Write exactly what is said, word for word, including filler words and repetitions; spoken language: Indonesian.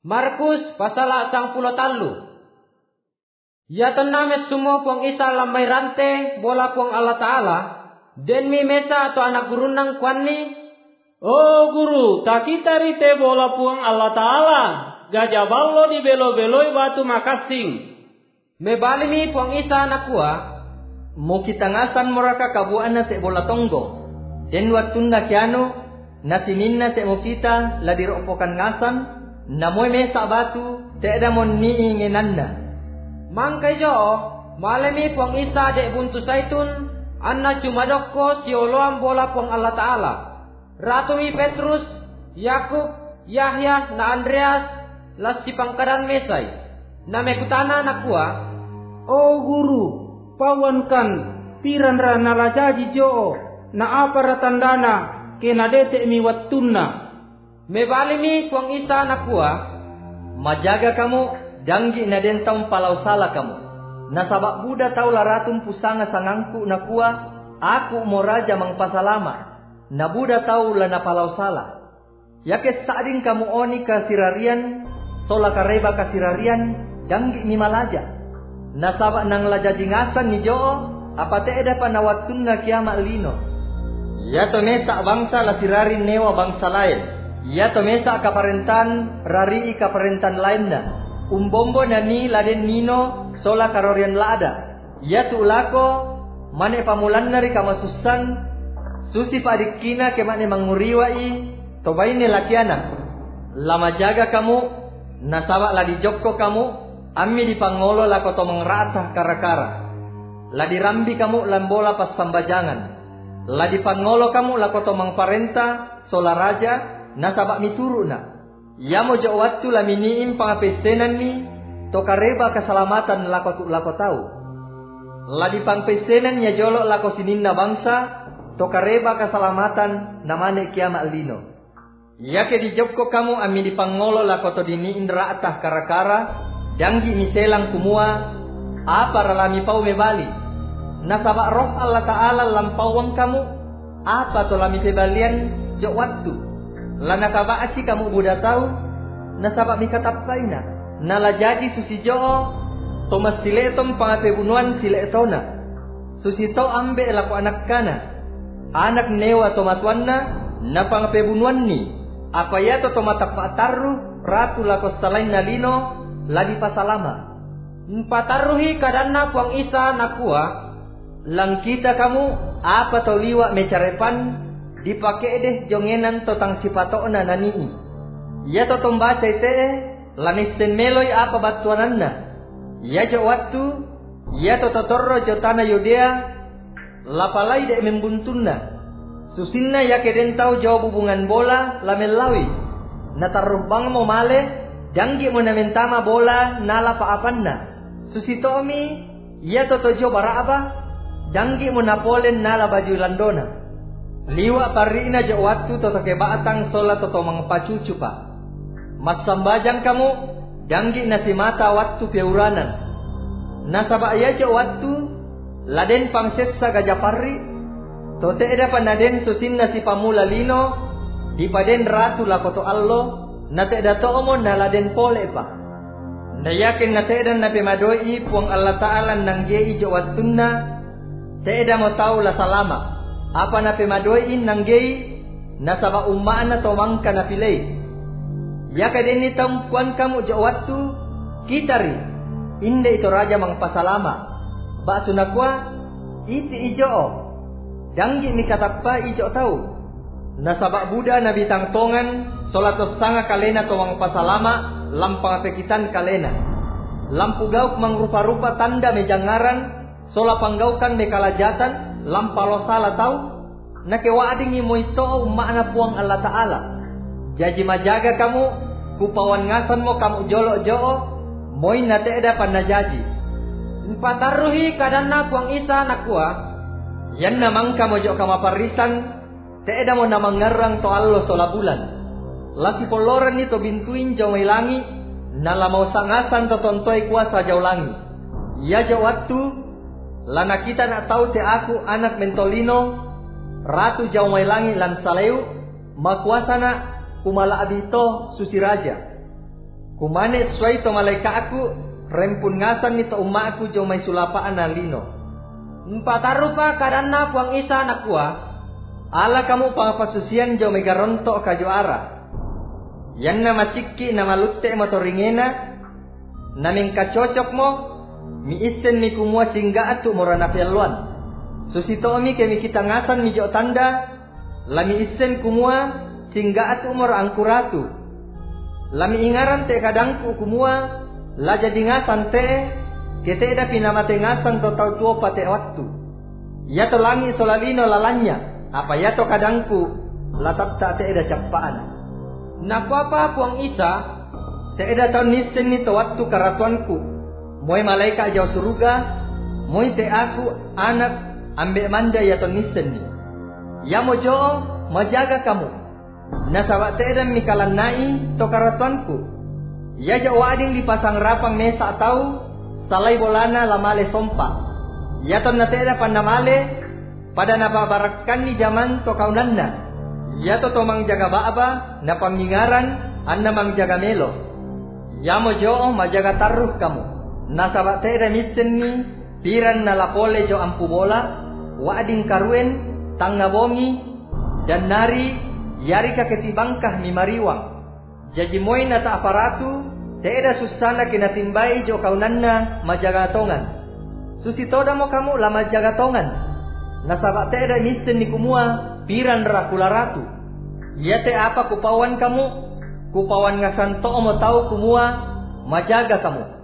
Markus pasal sang pulo talu. Ya tenamet semua puang isa lamay rante bola puang Allah Ta'ala. Den mi mesa atau anak guru nang kuani. Oh guru, tak kita rite bola puang Allah Ta'ala. Gajah ballo di belo-beloi batu makasing. Mebali mi puang isa anak kuah. Mo kita ngasan moraka kabuan na te bola tonggo. Den watunda kiano na sininna te mo kita ladiropokan ngasan. Namoy mesa batu te ada mon ni ingenanda. Mangkay jo, malemi puang isa dek buntu saitun, anna cumadokko sioloam bola puang Allah Ta'ala. Ratumi Petrus, Yakub, Yahya, na Andreas, las si pangkadan mesay. Na mekutana na kuah. Oh guru, pawankan, piran ra nalajaji jo, na apa ratandana, kena detek mi wattunna. Mebalimi puang isa na kuah. Majaga kamu, danggi na den taong palau sala kamu. Nasabak Buddha tau laratum pusanga sangangku na kuah, aku mo raja mang pasalama. Na Buddha tau la na palau sala. Yakes saading kamu oni kasirarian, sola kareba kasirarian, danggi ni malaja. Nasabak nang lajajingasan ni joo, apa te eda panawatun na kiamat lino. Ya to mesa bangsa la sirarin newa bangsa lain. Ya to mesa kaparentan rari kaparentan lainna. Umbombo nani laden nino sola karorian lada. Ya tu lako mane pamulan nari kama susan susi padikina ke mane manguriwai tobaine lakiana. Lama jaga kamu nasabak ladi jokko kamu ammi di pangolo lako to mengrata kara-kara. Ladi rambi kamu lambola pas sambajangan. Ladi pangolo kamu lako to mangparenta sola raja nasabak mituruna. Ya mo jo waktu laminiim pangapesenan mi to kareba keselamatan lako tu lako tau. Ladi pangpesenan nya jolo lako sininna bangsa to kareba keselamatan namane kiamat lino. Ya ke di jokko kamu ami di pangolo lako to dini indra atah kara-kara danggi miselang kumua apa ralami pau mebali. Nasabak roh Allah Ta'ala lampauang kamu apa to lami pebalian jo waktu. Lana kabaaci kamu Buddha tahu nasabak mikatapkaina nala jadi susi joo tomas siletom pangapebunuan siletona susi to ambe laku anak kana anak newa tomatwanna na pangapebunuan ni apa ya to tomatak patarru ratu lako salain nalino ladi pasalama mpatarruhi kadanna puang isa nakua lang kita kamu apa to liwa mecarepan dipakai deh jongenan totang sipatona nanii. Ya to tombaca ite lanisten meloy apa batuananna. Ya jo waktu ya to totorro jotana Yudea lapalai dek membuntunna. Susinna ya keden tau jauh hubungan bola lamelawi. Natarubang mo male danggi mo namentama bola nala paapanna. Susitomi ya to tojo bara apa danggi mo napolen nala baju landona. Liwa parina jo waktu to toke batang sola to tomang pacucu pa. Mas sambajang kamu danggi nasi mata waktu peuranan. Nasaba ya jo waktu laden pangsetsa gajah parri. To te eda panaden susin nasi pamula lino di paden ratu lakoto allo na te eda to omo na laden pole pa. Na yakin na te eda na pemadoi puang Allah Ta'ala nang gei jo waktunna te eda mo tau la salama. Apa na pemadoin nang gay nasaba umma na tomangka na pilay. Ya kadin ni tampuan kamu jo waktu kitari inde ito raja mang pasalama. Ba sunakwa iti ijo danggi mi katappa ijo tau. Nasaba Buddha na bitang tongan solatos sanga kalena tomang pasalama lampang pekitan kalena. Lampu gauk mangrupa-rupa tanda mejangaran sola panggaukan mekalajatan lampalo salah tahu nak kewadingi mo ito makna puang Allah Ta'ala. Jadi majaga kamu kupawan ngasan mo kamu jolo-jolo moy na te eda panajaji. Mpatarruhi kadanna puang isa nakua. Yan namang kamu jo kama parisan te eda mo namang ngarang to allo sola bulan. Lasi poloran ito bintuin jo may langi nala mau sangasan to tontoy kuasa jau langi. Ya jo waktu lana kita nak tahu te aku anak mentolino ratu jauh mai langi lan saleu makuasana kumala abito susi raja. Kumane sesuai to malaika aku rempun ngasan ni to umma aku jo may sulapaan na lino. Empatarupa kadanna puang Isa na kuah. Ala kamu pangapasusian jo may garonto ka jo ara. Yan na masikki na malutte mo to ringena. Naming kacocok mo mi isen mi kumua singga atu morana pialuan. Susito mi kemi kita ngasan mi jo tanda. Lami isen kumua singga atu mor angkuratu. Lami ingaran te kadangku kumua la jadi ngasan te kete da pinamate ngasan to tau tuo pate waktu. Ya to langi solalino lalanya apa ya to kadangku la tatta te da cappaan. Na apa puang Isa te da to nisen ni to waktu karatuanku. Moy malaika jauh suruga, moy te aku anak ambe manda ya to nisen ni. Ya mojo majaga kamu. Nasawak tedan mikalan nai to karatuanku. Ya ja wading dipasang rapang mesa tau salai bolana lamale sompa. Ya ton na teda pandamale pada napabarakan ni zaman to kaunanna. Ya to tomang jaga baaba na pamingaran anna mang jaga melo. Ya mo jo majaga taruh kamu. Nasawak teda misen ni piran na lapole jo ampu bola wading karuen tangga bongi dan nari yari ka ketibangkah mi mariwang. Jadi moy na ta aparatu teeda susana kinatimbai jo kaunanna majaga tongan. Susitoda mo kamu la majaga tongan. Nasaba teeda misen ni kumua piran ra kularatu. Yate apa kupawan kamu? Kupawan ngasanto mo tau kumua majaga kamu.